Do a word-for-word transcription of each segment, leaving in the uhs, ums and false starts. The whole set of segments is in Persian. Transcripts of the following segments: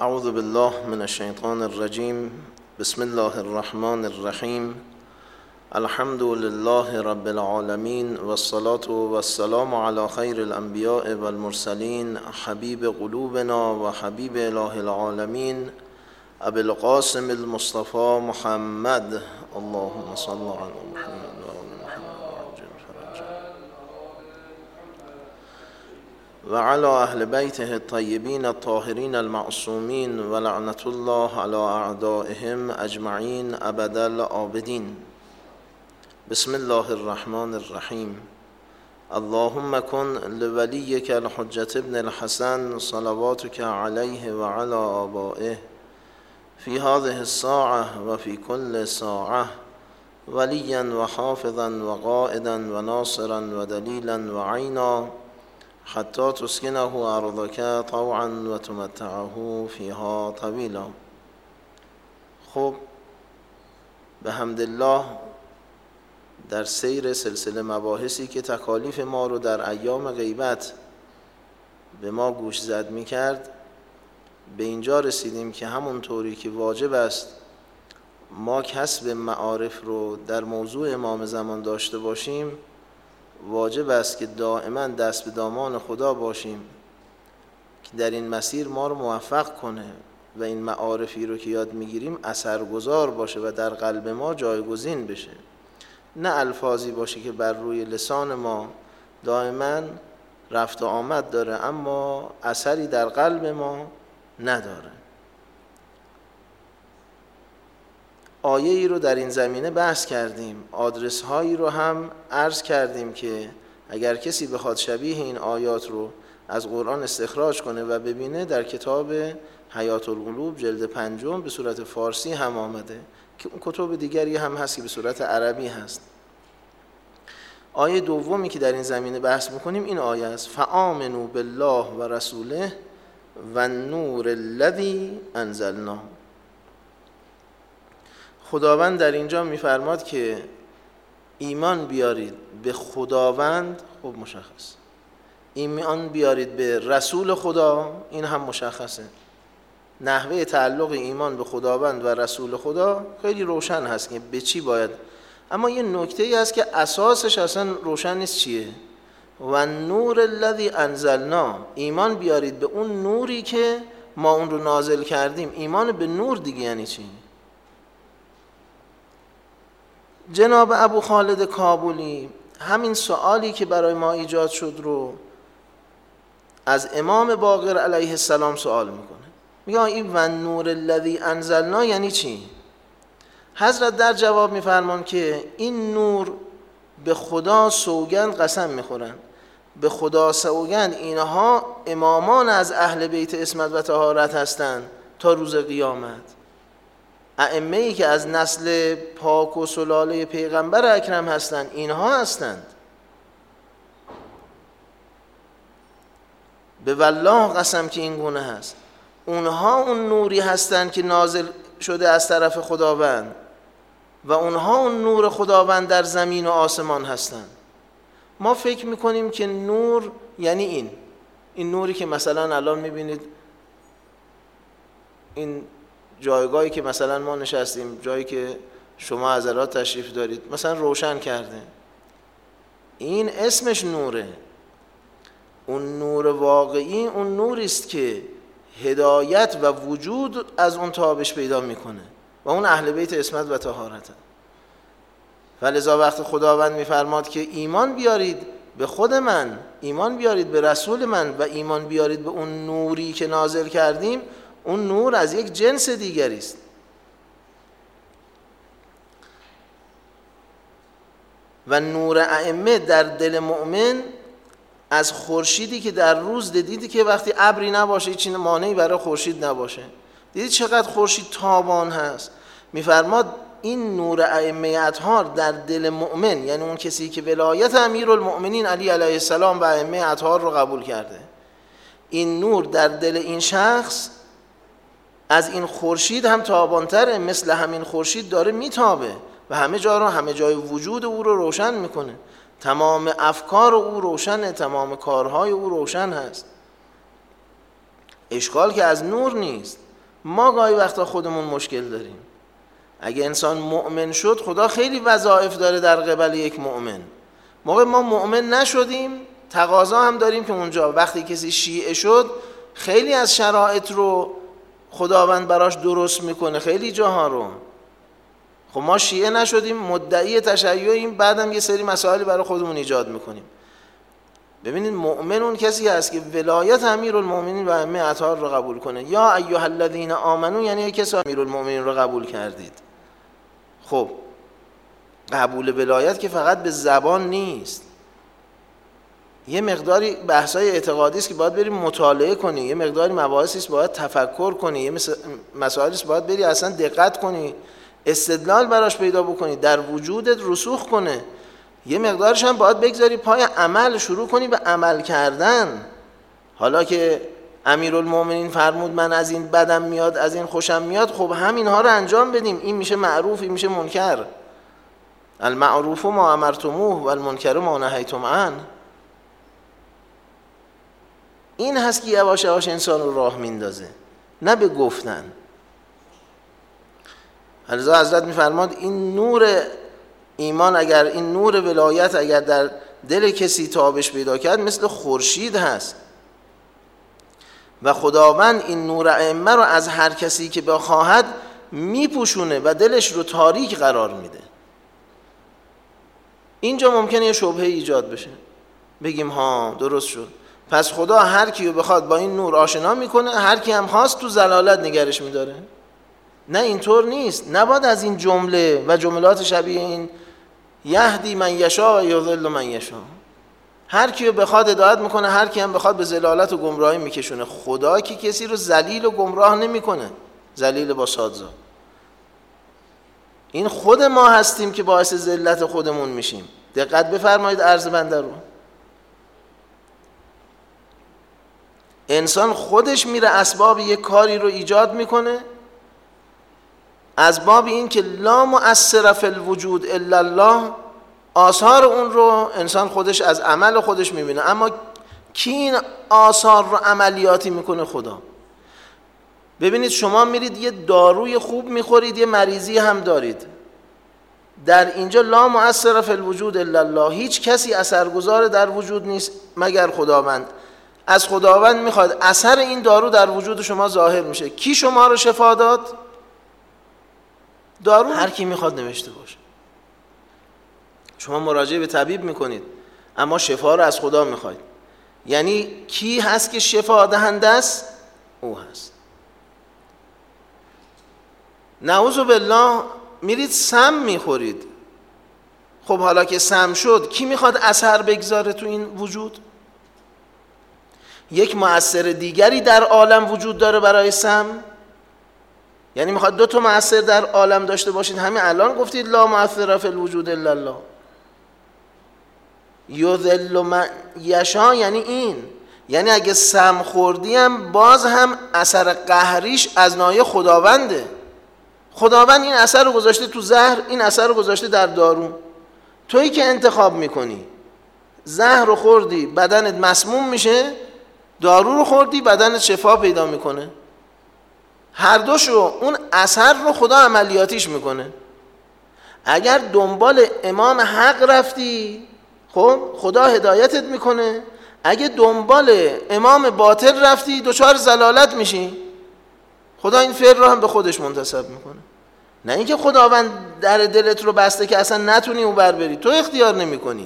اعوذ بالله من الشیطان الرجیم. بسم الله الرحمن الرحیم. الحمد لله رب العالمین والصلاة والسلام علی خیر الانبیاء والمرسلین حبیب قلوبنا و حبیب اله العالمین ابی القاسم المصطفى محمد. اللهم صل علی محمد و آل محمد و علی اهل بیته الطیبین الطاهرین المعصومین و لعنت الله علی اعدائهم اجمعین ابد الآبدین. بسم الله الرحمن الرحیم. اللهم کن لولیک الحجة ابن الحسن صلواتک علیه و علی آبائه فی هذه الساعة و فی کل ساعة ولیا و حافظا و قائدا و ناصرا و دلیلا و عینا حتی تسکنه ارضک طوعا و تمتعه فیها طویلا. خب به حمدالله در سیر سلسله مباحثی که تکالیف ما رو در ایام غیبت به ما گوش زد می کرد به اینجا رسیدیم که همون طوری که واجب است ما کسب معارف رو در موضوع امام زمان داشته باشیم، واجب است که دائما دست به دامان خدا باشیم که در این مسیر ما رو موفق کنه و این معارفی رو که یاد میگیریم اثرگذار باشه و در قلب ما جایگزین بشه، نه الفاظی باشه که بر روی لسان ما دائما رفت و آمد داره اما اثری در قلب ما نداره. آیه ای رو در این زمینه بحث کردیم، آدرس هایی رو هم عرض کردیم که اگر کسی بخواد شبیه این آیات رو از قرآن استخراج کنه و ببینه در کتاب حیات القلوب جلد پنجم به صورت فارسی هم آمده که اون کتب دیگری هم هست که به صورت عربی هست. آیه دومی که در این زمینه بحث میکنیم این آیه است: فآمنوا بالله و رسوله و النور الذی انزلنا. خداوند در اینجا میفرماد که ایمان بیارید به خداوند، خب مشخص، ایمان بیارید به رسول خدا، این هم مشخصه. نحوه تعلق ایمان به خداوند و رسول خدا خیلی روشن هست که به چی باید، اما یه نکته ای هست که اساسش اصلا روشن نیست چیه. و نور الذی انزلنا، ایمان بیارید به اون نوری که ما اون رو نازل کردیم. ایمان به نور دیگه یعنی چی؟ جناب ابو خالد کابلی همین سوالی که برای ما ایجاد شد رو از امام باقر علیه السلام سوال میکنه، میگه این و نور الذی انزلنا یعنی چی؟ حضرت در جواب میفرمان که این نور به خدا سوگند قسم میخورن، به خدا سوگند اینها امامان از اهل بیت عصمت و طهارت هستند تا روز قیامت. ائمه ای که از نسل پاک و سلاله پیغمبر اکرم هستند اینها هستند. به والله قسم که این گونه هست. اونها اون نوری هستند که نازل شده از طرف خداوند و اونها اون نور خداوند در زمین و آسمان هستند. ما فکر میکنیم که نور یعنی این این نوری که مثلا الان میبینید این جایگاهی که مثلا ما نشستیم، جایی که شما حضرات تشریف دارید مثلا روشن کرده، این اسمش نوره. اون نور واقعی اون نوری است که هدایت و وجود از اون تابش پیدا میکنه و اون اهل بیت عصمت و طهارته. فلذا وقت خداوند میفرماد که ایمان بیارید به خود من، ایمان بیارید به رسول من و ایمان بیارید به اون نوری که نازل کردیم، اون نور از یک جنس دیگری است. و نور ائمه در دل مؤمن از خورشیدی که در روز دیدی که وقتی ابری نباشه هیچ مانعی برای خورشید نباشه، دیدید چقدر خورشید تابان هست، میفرماد این نور ائمه اطهار در دل مؤمن، یعنی اون کسی که ولایت امیرالمؤمنین علی علیه السلام و ائمه اطهار رو قبول کرده، این نور در دل این شخص از این خورشید هم تابانتره، مثل همین خورشید داره میتابه و همه جا رو، همه جای وجود او رو روشن میکنه. تمام افکار او روشنه، تمام کارهای او روشن هست. اشکال که از نور نیست. ما گاهی وقتا خودمون مشکل داریم. اگه انسان مؤمن شد، خدا خیلی وظایف داره در قبال یک مؤمن. موقع ما مؤمن نشدیم، تقاضا هم داریم که اونجا وقتی کسی شیعه شد خیلی از شرایط رو خداوند براش درست میکنه، خیلی جاها رو. خب ما شیعه نشدیم، مدعی تشیعیم، بعدم یه سری مسائلی برای خودمون ایجاد میکنیم. ببینید مؤمن اون کسی هست که ولایت امیرالمومنین و ائمه اطهار رو قبول کنه. یا ایها الذین آمنو یعنی یک کسی امیرالمومنین رو قبول کردید. خب قبول ولایت که فقط به زبان نیست، یه مقداری بحثای اعتقادی است که باید بریم مطالعه کنی، یه مقداری مباحثی است باید تفکر کنی، یه مسائلی است باید بری اصلا دقت کنی، استدلال براش پیدا بکنی، در وجودت رسوخ کنه. یه مقدارش هم باید بگذاری پای عمل، شروع کنی به عمل کردن. حالا که امیرالمومنین فرمود من از این بدم میاد از این خوشم میاد، خب همینها رو انجام بدیم. این میشه معروف، این میشه منکر. المعروف ما امرتموه و المنکر ما نهیتم عنه. این هست که یواش یواش انسان رو راه میندازه، نه به گفتن. لذا حضرت میفرماد این نور ایمان، اگر این نور ولایت اگر در دل کسی تابش پیدا کرد، مثل خورشید هست و خداوند این نور ائمه رو از هر کسی که بخواهد میپوشونه و دلش رو تاریک قرار میده. اینجا ممکنه یه شبهه ایجاد بشه، بگیم ها درست شد، پس خدا هر کیو بخواد با این نور آشنا میکنه، هر کی هم خواست تو ضلالت نگرش میداره. نه اینطور نیست. نباید از این جمله و جملات شبیه این یهدی من یشاء و یضل من یشاء، هر کیو بخواد هدایت میکنه، هر کی هم بخواد به ضلالت و گمراهی میکشونه. خدا که کسی رو ذلیل و گمراه نمیکنه، ذلیل با صادزا. این خود ما هستیم که باعث ذلت خودمون میشیم. دقت بفرمایید عرض بنده رو. انسان خودش میره اسباب یک کاری رو ایجاد میکنه از باب این که لا مؤثر فی الوجود الا الله، آثار اون رو انسان خودش از عمل خودش میبینه. اما کی این آثار رو عملیاتی میکنه؟ خدا. ببینید شما میرید یه داروی خوب میخورید، یه مریضی هم دارید، در اینجا لا مؤثر فی الوجود الا الله، هیچ کسی اثرگذار در وجود نیست مگر خداوند. از خداوند میخواد اثر این دارو در وجود شما ظاهر میشه. کی شما رو شفا داد؟ دارو هر کی میخواد نوشته باشه. شما مراجعه به طبیب میکنید اما شفا رو از خدا میخواید. یعنی کی هست که شفا دهنده است؟ او هست. نعوذ بالله میرید سم میخورید. خب حالا که سم شد کی میخواد اثر بگذاره تو این وجود؟ یک مؤثر دیگری در عالم وجود داره برای سم؟ یعنی میخواد دو تا مؤثر در عالم داشته باشید. همین الان گفتید لا مؤثر فی الوجود الا الله. یذل من یشاء یعنی این، یعنی اگه سم خوردیم باز هم اثر قهریش از ناحیه خداونده. خداوند این اثر رو گذاشته تو زهر، این اثر رو گذاشته در دارو. تویی که انتخاب میکنی. زهر رو خوردی بدنت مسموم میشه، دارو رو خوردی بدنت شفا پیدا میکنه. هر دوشو اون اثر رو خدا عملیاتیش میکنه. اگر دنبال امام حق رفتی خب خدا هدایتت میکنه، اگه دنبال امام باطل رفتی دچار ضلالت میشی. خدا این فعل رو هم به خودش منتسب میکنه. نه اینکه خداوند در دلت رو بسته که اصلا نتونی او بر بری، تو اختیار نمیکنی.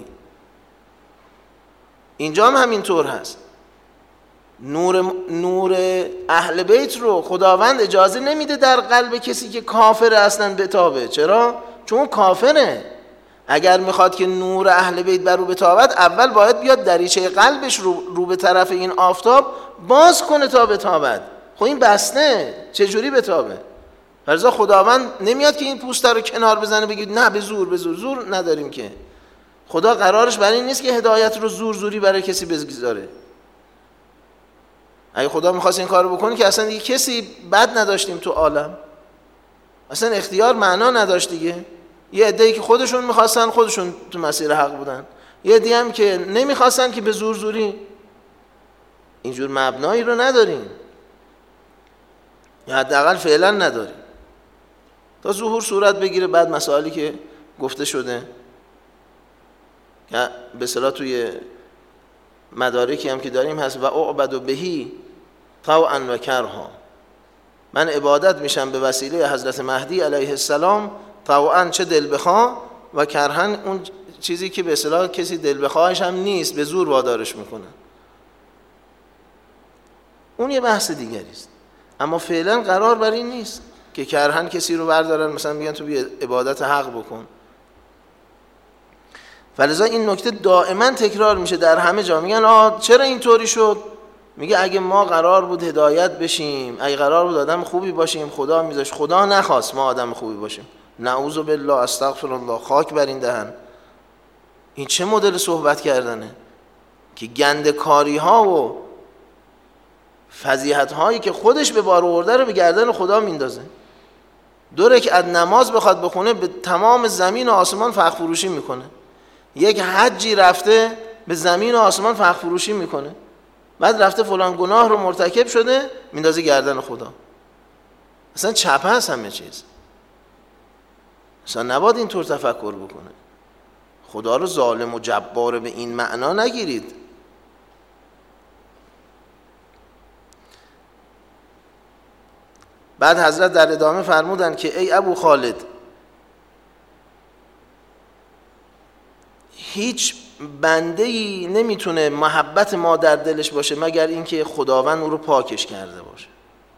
اینجا هم همینطور هست. نور نور اهل بیت رو خداوند اجازه نمیده در قلب کسی که کافر اصلا بتابه. چرا؟ چون کافره. اگر میخواد که نور اهل بیت بر او بتابد، اول باید بیاد دریچه قلبش رو, رو به طرف این آفتاب باز کنه تا بتابد. خب این بسته، چجوری بتابه؟ فرضا خداوند نمیاد که این پوسته رو کنار بزنه بگید نه به زور به زور زور نداریم که. خدا قرارش برای این نیست که هدایت رو زور زوری برای کسی بگذاره. اگه خدا میخواست این کارو بکنه که اصلا دیگه کسی بد نداشتیم تو عالم، اصلا اختیار معنا نداشت دیگه. یه عده‌ای که خودشون میخواستن خودشون تو مسیر حق بودن، یه عده‌ای هم که نمیخواستن که به زور زوری. اینجور مبنایی رو نداریم. یا حداقل فعلا نداریم تا ظهور صورت بگیره. بعد مسائلی که گفته شده که به اصطلاح توی مدارکی هم که داریم هست و اعبد بهی طوعا و کرها، من عبادت میشم به وسیله حضرت مهدی علیه السلام طوعا چه دل بخواه و کرهن اون چیزی که به اصطلاح کسی دل بخواهش هم نیست به زور وادارش میکنه، اون یه بحث دیگری است. اما فعلا قرار بر این نیست که کرهن کسی رو بردارن مثلا میگن تو بیا عبادت حق بکن. فلذا این نکته دائما تکرار میشه در همه جا. میگن آه چرا اینطوری شد؟ میگه اگه ما قرار بود هدایت بشیم، اگه قرار بود آدم خوبی باشیم، خدا میذاشت، خدا نخواست ما آدم خوبی باشیم، نعوذ بالله استغفر الله، خاک بر این دهن. این چه مدل صحبت کردنه که گندکاری ها و فضیحت هایی که خودش به بار آورده رو به گردن خدا میندازه. دو رکعت نماز بخواد بخونه به تمام زمین و آسمان فخر فروشی میکنه. یک حجی رفته به زمین و آسمان فخر فروشی میکنه، بعد رفته فلان گناه رو مرتکب شده میندازه گردن خدا. اصلا چپه هست همه چیز. اصلا نباید اینطور تفکر بکنه. خدا رو ظالم و جبار به این معنا نگیرید. بعد حضرت در ادامه فرمودن که ای ابو خالد، هیچ بنده‌ای نمیتونه محبت ما در دلش باشه مگر اینکه خداوند او رو پاکش کرده باشه،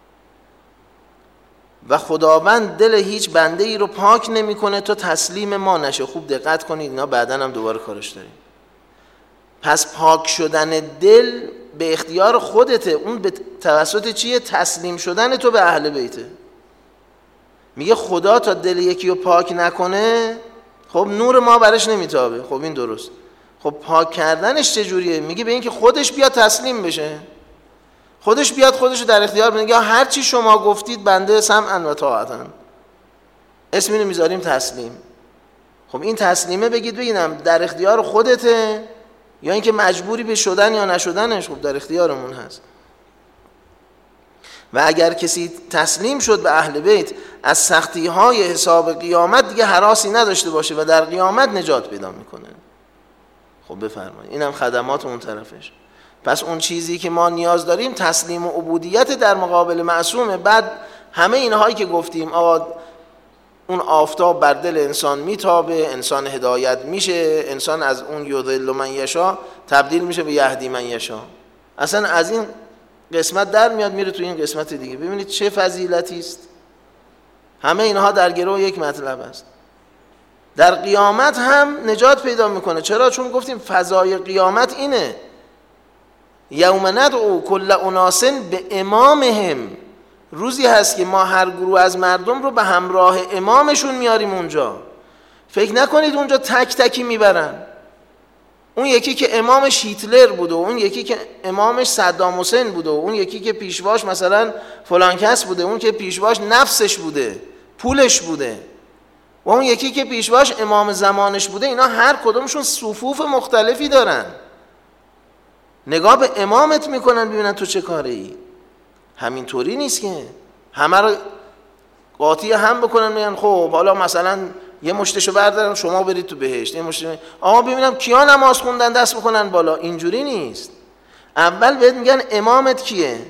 و خداوند دل هیچ بنده‌ای رو پاک نمیکنه تا تسلیم ما نشه. خوب دقت کنید، اینا بعداً هم دوباره کارش داریم. پس پاک شدن دل به اختیار خودته. اون به توسط چیه؟ تسلیم شدن تو به اهل بیته. میگه خدا تا دل یکی رو پاک نکنه خب نور ما برش نمیتابه. خب این درست. خب پاک کردنش چجوریه؟ میگه به این که خودش بیاد تسلیم بشه، خودش بیاد خودش رو در اختیار بگه هر چی شما گفتید بنده سمعا و طاعتا، اسم اینو میذاریم تسلیم. خب این تسلیمه بگید ببینم در اختیار خودته یا اینکه مجبوری به شدن یا نشدنش؟ خب در اختیارمون هست. و اگر کسی تسلیم شد به اهل بیت از سختی های حساب قیامت دیگه هراسی نداشته باشه و در قیامت نجات پیدا میکنه. خب بفرمایید اینم خدمات اون طرفش. پس اون چیزی که ما نیاز داریم تسلیم و عبودیت در مقابل معصومه. بعد همه اینهایی که گفتیم، آقا اون آفتاب بر دل انسان میتابه، انسان هدایت میشه، انسان از اون یضل من یشا تبدیل میشه به یهدی من یشا. اصلا از این قسمت در میاد میره تو این قسمت دیگه. ببینید چه فضیلتی است. همه اینها در گرو یک مطلب است. در قیامت هم نجات پیدا میکنه. چرا؟ چون گفتیم فضای قیامت اینه، یوم ندعو کل اناس به امامهم. روزی هست که ما هر گروه از مردم رو به همراه امامشون میاریم اونجا. فکر نکنید اونجا تک تکی میبرن. اون یکی که امامش هیتلر بود و اون یکی که امامش صدام حسین بود و اون یکی که پیشواش مثلا فلان کس بوده، اون که پیشواش نفسش بوده، پولش بوده، و اون یکی که پیشواش امام زمانش بوده، اینا هر کدومشون صفوف مختلفی دارن. نگاه به امامت میکنن ببینن تو چه کاره ای. همینطوری نیست که همه رو قاطی هم بکنن میگن خب حالا مثلا یه مشتشو بردارن شما برید تو بهشت، یه مشتشو آقا ببینم کیا نماز خوندن دست بکنن بالا. اینجوری نیست. اول بهت میگن امامت کیه،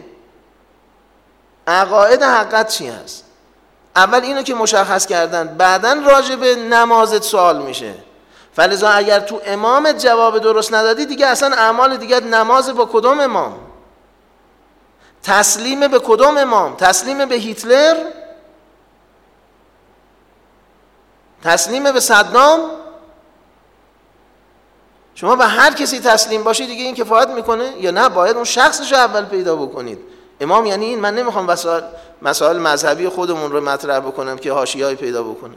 عقاید حقت چی هست. اول اینو که مشخص کردن، بعدن راجع به نمازت سوال میشه. فلذا اگر تو امامت جواب درست ندادی دیگه اصلا اعمال دیگه، نماز با کدوم امام، تسلیم به کدوم امام، تسلیم به هیتلر، تسلیم به صدام. شما به هر کسی تسلیم باشی دیگه این کفایت میکنه یا نه؟ باید اون شخصش رو اول پیدا بکنید. امام یعنی این. من نمیخوام مسائل مسائل مذهبی خودمون رو مطرح بکنم که حاشیه‌ای پیدا بکنه.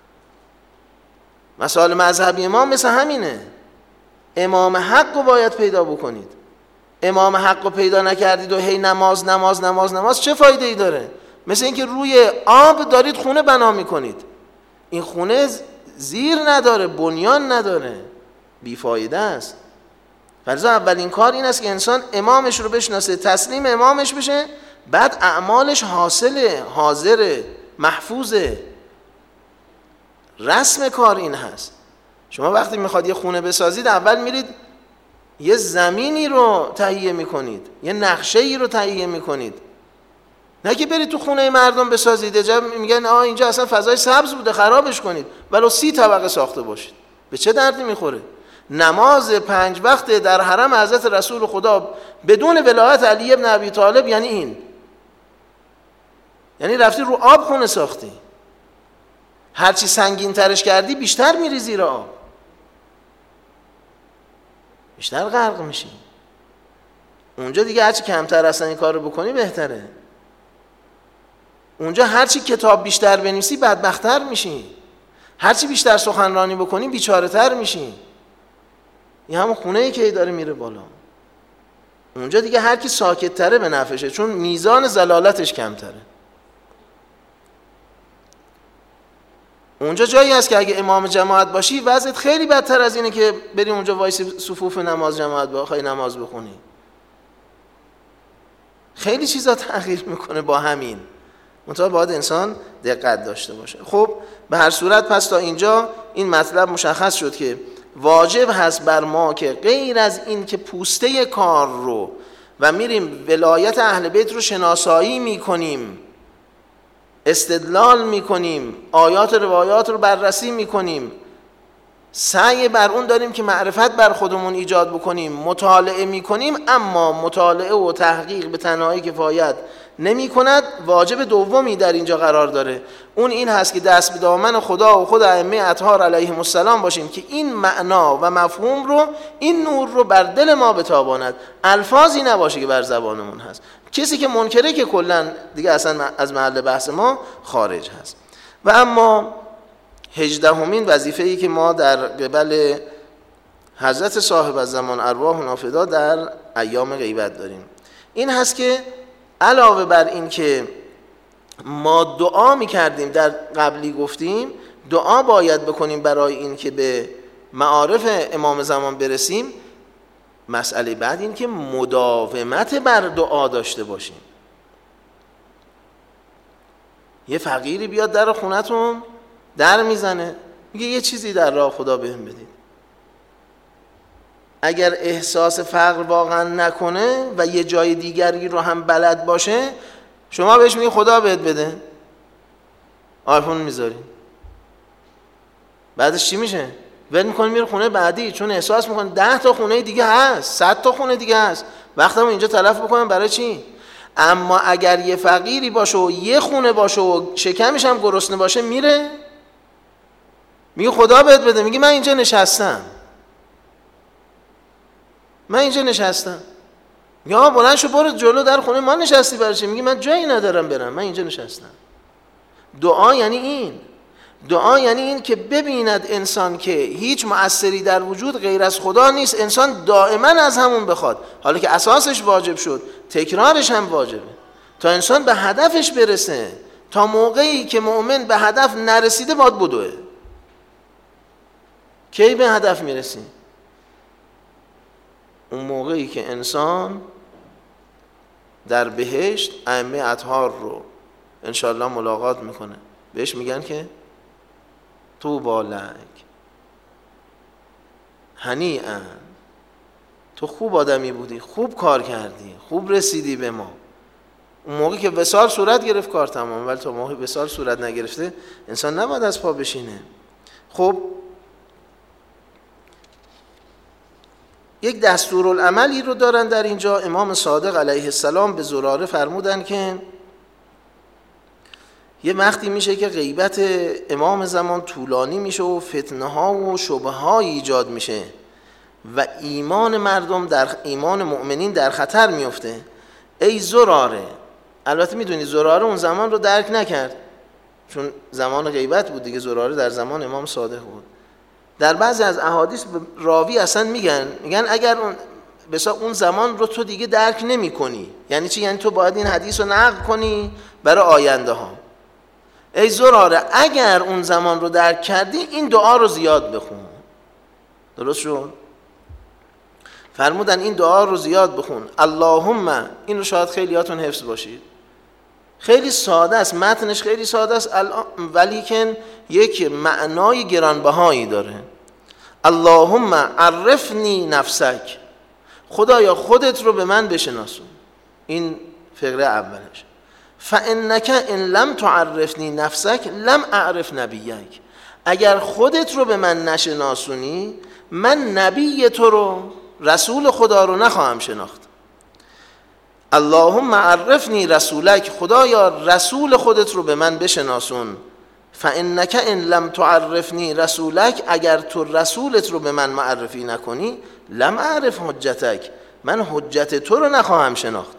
مسائل مذهبی امام مثل همینه. امام حق رو باید پیدا بکنید. امام حق رو پیدا نکردید و هی نماز نماز نماز نماز چه فایده ای داره؟ مثل اینکه روی آب دارید خونه بنا میکنید. این خونه زیر نداره، بنیان نداره، بیفایده است. فرضاً اولین کار این است که انسان امامش رو بشناسه، تسلیم امامش بشه، بعد اعمالش حاصله، حاضره، محفوظه. رسم کار این هست. شما وقتی میخواد یه خونه بسازید اول میرید یه زمینی رو تهیه میکنید، یه نقشه ای رو تهیه میکنید، نه که برید تو خونه مردم بسازید اجا میگن آه اینجا اصلا فضای سبز بوده خرابش کنید ولو سی طبقه ساخته باشید. به چه دردی میخوره؟ نماز پنج وقت در حرم حضرت رسول خدا بدون ولایت علی ابن ابی طالب یعنی این، یعنی رفتی رو آب خونه ساختی. هرچی سنگین ترش کردی بیشتر میری زیر آب، بیشتر غرق میشی. اونجا دیگه هرچی کمتر اصلا این کار رو بکنی بهتره. اونجا هرچی کتاب بیشتر بنویسی بدبختر میشی، هرچی بیشتر سخنرانی بکنی بیچاره تر میشی. این همون خونه ای که داره میره بالا. اونجا دیگه هر کی ساکت تره به نفعشه، چون میزان زلالتش کمتره. اونجا جایی هست که اگه امام جماعت باشی وضعیت خیلی بدتر از اینه که بری اونجا وایسی صفوف نماز جماعت بخوای نماز بخونی. خیلی چیزا تغییر میکنه با همین. منتها باید انسان دقت داشته باشه. خب به هر صورت پس تا اینجا این مطلب مشخص شد که واجب هست بر ما که غیر از این که پوسته کار رو و میریم ولایت اهل بیت رو شناسایی میکنیم، استدلال میکنیم، آیات و روایات رو بررسی میکنیم، سعی بر اون داریم که معرفت بر خودمون ایجاد بکنیم، مطالعه میکنیم، اما مطالعه و تحقیق به تنهایی کفایت نمی کند. واجب دومی در اینجا قرار داره، اون این هست که دست به دامن خدا و خود ائمه اطهار علیهم السلام باشیم که این معنا و مفهوم رو، این نور رو بر دل ما بتاباند. الفاظی نباشه که بر زبانمون هست. کسی که منکره که کلا دیگه اصلا از محل بحث ما خارج هست. و اما هجدهمین وظیفه‌ای که ما در قبل حضرت صاحب الزمان ارواحنا فدا در ایام غیبت داریم این هست که علاوه بر این که ما دعا میکردیم، در قبلی گفتیم دعا باید بکنیم برای این که به معارف امام زمان برسیم، مسئله بعد این که مداومت بر دعا داشته باشیم. یه فقیری بیاد در خونتون در میزنه میگه یه چیزی در راه خدا بهم بدید. اگر احساس فقر واقعا نکنه و یه جای دیگری رو هم بلد باشه، شما بهش میگی خدا بهت بده، آیفون میذاری، بعدش چی میشه؟ ول میکنه میره خونه بعدی، چون احساس میکنه ده تا خونه دیگه هست، صد تا خونه دیگه هست، وقتمو اینجا تلف بکنم برای چی؟ اما اگر یه فقیری باشه و یه خونه باشه و شکمش هم گرسنه باشه، میره میگه خدا بهت بده، میگه من اینجا نشستم، من اینجا نشستم. یا بلند شو برو جلو در خونه ما نشستی برای چی؟ میگه من جایی ندارم برم، من اینجا نشستم. دعا یعنی این. دعا یعنی این که ببیند انسان که هیچ مؤثری در وجود غیر از خدا نیست، انسان دائما از همون بخواد، حالا که اساسش واجب شد تکرارش هم واجبه، تا انسان به هدفش برسه. تا موقعی که مؤمن به هدف نرسیده باید بدوه. کی به هدف میرسی؟ اون موقعی که انسان در بهشت ائمه اطهار رو انشالله ملاقات میکنه، بهش میگن که طوبی لک، هنیئا، تو خوب آدمی بودی، خوب کار کردی، خوب رسیدی به ما. اون موقعی که وصال صورت گرفت کار تمام، ولی تا موقعی وصال صورت نگرفته انسان نباید از پا بشینه. خب یک دستورالعملی رو دارن در اینجا. امام صادق علیه السلام به زراره فرمودن که یه وقتی میشه که غیبت امام زمان طولانی میشه و فتنه ها و شبه ها ایجاد میشه و ایمان مردم در ایمان مؤمنین در خطر میفته. ای زراره، البته میدونی زراره اون زمان رو درک نکرد چون زمان غیبت بود دیگه، زراره در زمان امام صادق بود. در بعضی از احادیث راوی اصلا میگن میگن اگر اون بسا اون زمان رو تو دیگه درک نمی کنی. یعنی چی؟ یعنی تو باید این حدیث رو نقل کنی برای آینده ها. ای زراره اگر اون زمان رو درک کردی این دعا رو زیاد بخون. درست شد؟ فرمودن این دعا رو زیاد بخون. اللهم، این رو شاید خیلیاتون حفظ باشید، خیلی ساده است، متنش خیلی ساده است ولی که یک معنای گرانبهایی داره. اللهم عرفنی نفسک، خدایا خودت رو به من بشناسون. این فقره اولش. فانک ان لم تعرفنی نفسک لم اعرف نبیک، اگر خودت رو به من نشناسونی من نبی تو رو، رسول خدا رو نخواهم شناخت. اللهم عرفنی رسولک، خدایا رسول خودت رو به من بشناسون. فانک ان لم تعرفنی رسولک، اگر تو رسولت رو به من معرفی نکنی لم اعرف حجتک، من حجت تو رو نخواهم شناخت.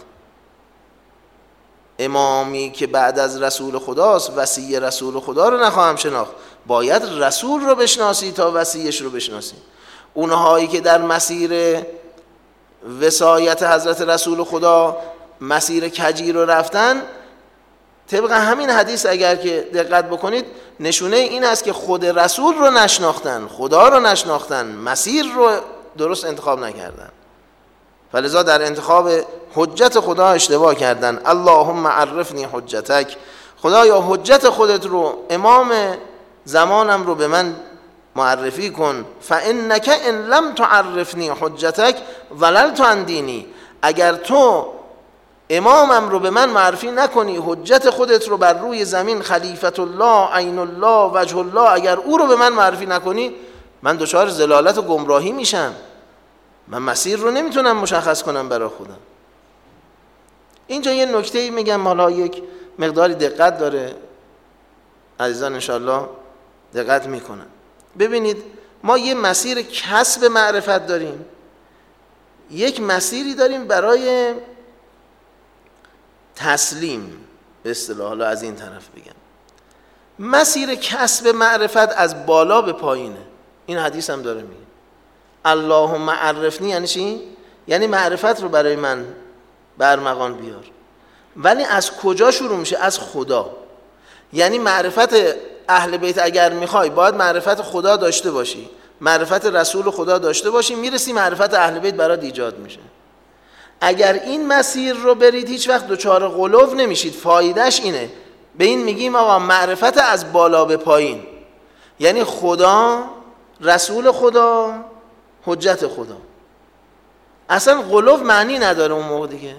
امامی که بعد از رسول خداست وصی رسول خدا رو نخواهم شناخت. باید رسول رو بشناسی تا وصیش رو بشناسی. اونهایی که در مسیر وصایت حضرت رسول خدا مسیر کجی رو رفتن، طبق همین حدیث اگر که دقت بکنید نشونه این است که خود رسول رو نشناختن، خدا رو نشناختن، مسیر رو درست انتخاب نکردن، فلذا در انتخاب حجت خدا اشتباه کردن. اللهم عرفنی حجتک، خدایا حجت خودت رو، امام زمانم رو به من معرفی کن. فانک ان لم تعرفنی حجتک ضللت عن دینی، اگر تو امامم رو به من معرفی نکنی، حجت خودت رو بر روی زمین، خلیفت الله، عین الله، وجه الله، اگر او رو به من معرفی نکنی من دچار ضلالت و گمراهی میشم، من مسیر رو نمیتونم مشخص کنم برای خودم. اینجا یه نکته‌ای میگم، حالا یک مقداری دقت داره، عزیزان انشالله دقت میکنن. ببینید ما یه مسیر کسب معرفت داریم، یک مسیری داریم برای تسلیم، به اصطلاح حالا از این طرف بگم. مسیر کسب معرفت از بالا به پایینه. این حدیث هم داره میگه اللهم عرفنی، یعنی چی؟ یعنی معرفت رو برای من برمغان بیار. ولی از کجا شروع میشه؟ از خدا. یعنی معرفت اهل بیت اگر میخوای باید معرفت خدا داشته باشی، معرفت رسول خدا داشته باشی، میرسی معرفت اهل بیت برات ایجاد میشه. اگر این مسیر رو برید هیچ وقت دچار غلو نمیشید. فایدهش اینه، به این میگیم آقا معرفت از بالا به پایین، یعنی خدا، رسول خدا، حجت خدا. اصلا غلو معنی نداره اون موقع دیگه.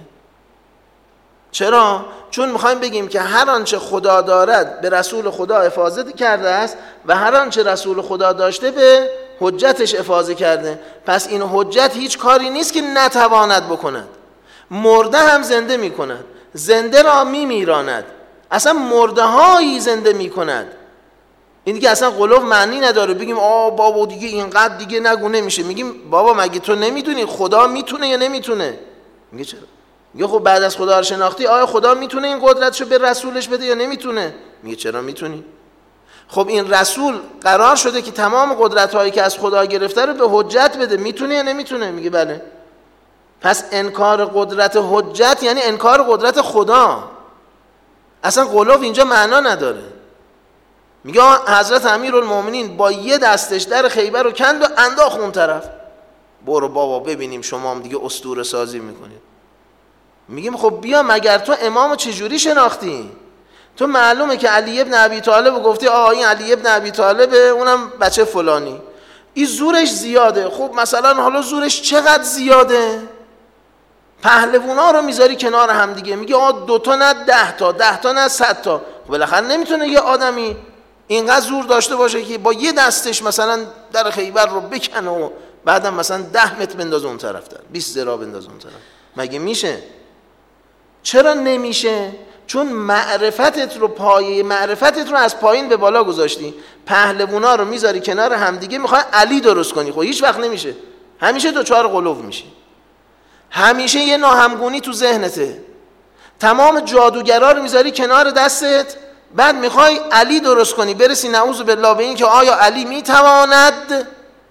چرا؟ چون میخوایم بگیم که هر آنچه خدا دارد به رسول خدا افاضه کرده است و هر آنچه رسول خدا داشته به حجتش افاضه کرده. پس این حجت هیچ کاری نیست که نتواند بکند. مرده هم زنده میکند، زنده را میمیراند، اصلا مرده هایی زنده میکند. این دیگه اصلا غلو معنی نداره بگیم آه بابا دیگه اینقدر دیگه نگو نمیشه. میگیم بابا مگه تو نمیدونی خدا میتونه یا نمیتونه؟ میگه چرا؟ میگه خب بعد از خدا رو شناختی، آیا خدا میتونه این قدرتشو به رسولش بده یا نمیتونه؟ میگه چرا میتونی؟ خب این رسول قرار شده که تمام قدرت‌هایی که از خدا گرفته رو به حجت بده، میتونه یا نمیتونه؟ میگه بله. پس انکار قدرت حجت یعنی انکار قدرت خدا. اصلا غلو اینجا معنا نداره. میگه حضرت امیرالمومنین با یه دستش در خیبر رو کند و انداخت اون طرف. برو بابا ببینیم شما هم دیگه اسطوره سازی میکنید. میگیم خب بیا، مگر تو امامو چجوری شناختی؟ تو معلومه که علی ابن ابی طالب گفتی آقا این علی ابن ابی طالبه، اونم بچه فلانی، این زورش زیاده. خب مثلا حالا زورش چقدر زیاده؟ پهلوونا رو میذاری کنار هم دیگه، میگه آقا دوتا نه ده تا، ده تا نه صد تا. خب بالاخره نمیتونه یه آدمی اینقدر زور داشته باشه که با یه دستش مثلا در خیبر رو بکنه و بعدم مثلا ده متر بندازه اون طرف، در بیست ذراع بندازه اون طرف. مگه میشه؟ چرا نمیشه؟ چون معرفتت رو، پایه معرفتت رو از پایین به بالا گذاشتی. پهلوونا رو میذاری کنار همدیگه، میخوای علی درست کنی. خب هیچ وقت نمیشه، همیشه دوچار غلو میشی، همیشه یه ناهمگونی تو ذهنته. تمام جادوگرا رو میذاری کنار دستت، بعد میخوای علی درست کنی، برسی نعوذ بالله به این که آیا علی میتواند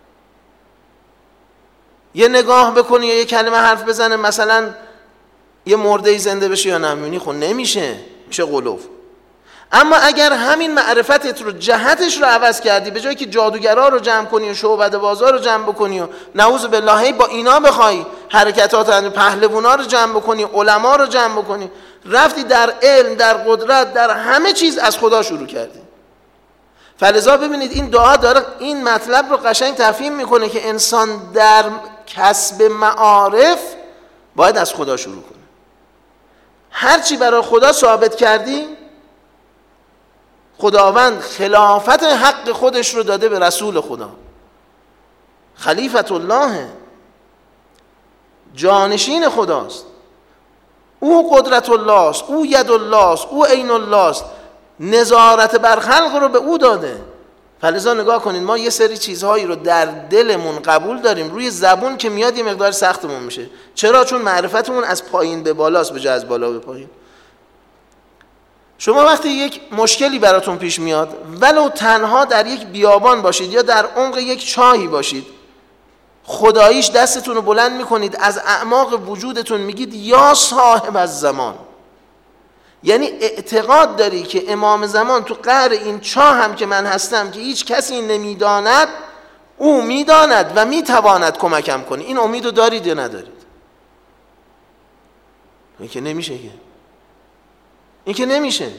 یه نگاه بکنی یا یه کلمه حرف بزنه مثلا یه مرده زنده بشه یا نمیونی؟ خب نمیشه، میشه غلو. اما اگر همین معرفتت رو، جهتش رو عوض کردی، به جایی که جادوگرا رو جمع کنی و شعبده بازار رو جمع بکنی و نعوذ بالله با اینا بخوای حرکتات پهلوونا رو جمع بکنی، علما رو جمع بکنی، رفتی در علم، در قدرت، در همه چیز از خدا شروع کردی. فلذا ببینید این دعا داره این مطلب رو قشنگ تفهیم میکنه که انسان در کسب معارف باید از خدا شروع کنه. هرچی برای خدا ثابت کردی، خداوند خلافت حق خودش رو داده به رسول خدا، خلیفت الله، جانشین خداست، او قدرت الله است، او ید الله است، او عین الله است، نظارت بر خلق رو به او داده. فلذا نگاه کنید ما یه سری چیزهایی رو در دلمون قبول داریم، روی زبون که میاد یه مقدار سختمون میشه. چرا؟ چون معرفتمون از پایین به بالاست به جای از بالا به پایین. شما وقتی یک مشکلی براتون پیش میاد، ولو تنها در یک بیابان باشید یا در عمق یک چاهی باشید، خداییش دستتون رو بلند میکنید، از اعماق وجودتون میگید یا صاحب الزمان. یعنی اعتقاد داری که امام زمان تو قعر این چاه هم که من هستم که هیچ کسی نمیداند، او میداند و میتواند کمکم کنه. این امیدو دارید یا ندارید؟ این که نمیشه که این که نمیشه.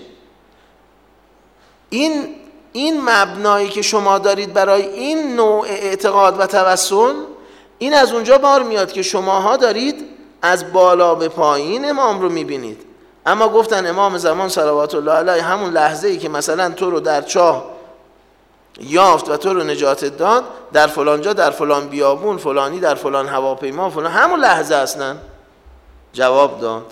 این این مبنایی که شما دارید برای این نوع اعتقاد و توسل، این از اونجا بار میاد که شماها دارید از بالا به پایین امام رو میبینید. اما گفتن امام زمان صلوات الله علیه همون لحظه ای که مثلا تو رو در چاه یافت و تو رو نجات داد، در فلان جا، در فلان بیابون فلانی، در فلان هواپیما فلان، همون لحظه اصلا جواب داد.